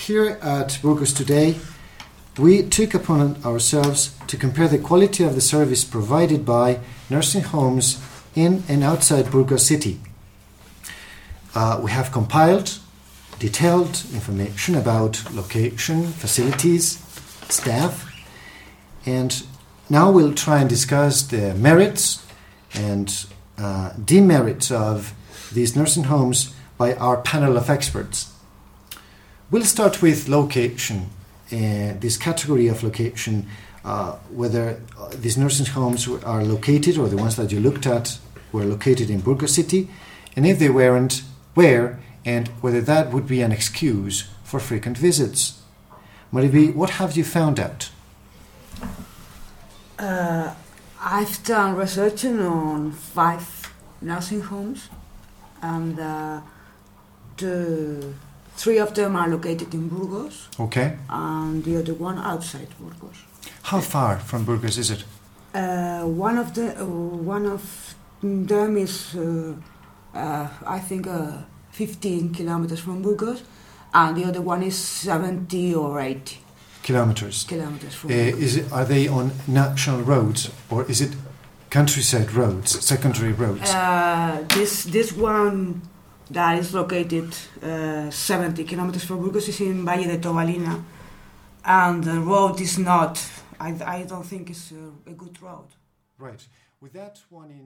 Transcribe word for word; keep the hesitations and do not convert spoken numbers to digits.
here at Burgos today, we took upon ourselves to compare the quality of the service provided by nursing homes in and outside Burgos city. Uh, we have compiled detailed information about location, facilities, staff, and now we'll try and discuss the merits and uh, demerits of these nursing homes by our panel of experts. We'll start with location, uh, this category of location, uh, whether these nursing homes are located, or the ones that you looked at were located in Burgos city, and if they weren't, where, and whether that would be an excuse for frequent visits. Mariby, what have you found out? Uh, I've done research on five nursing homes, and uh, the three of them are located in Burgos. Okay. And the other one outside Burgos. How far from Burgos is it? Uh, one of the uh, one of them is, uh, uh, I think, uh, fifteen kilometers from Burgos, and the other one is seventy or eighty kilometers. Kilometers from uh, Burgos. Is it? Are they on national roads, or is it countryside roads, secondary roads? Uh, this this one that is located uh, seventy kilometers from Burgos is in Valle de Tobalina, and the road is not. I I don't think it's a, a good road. Right. With that one in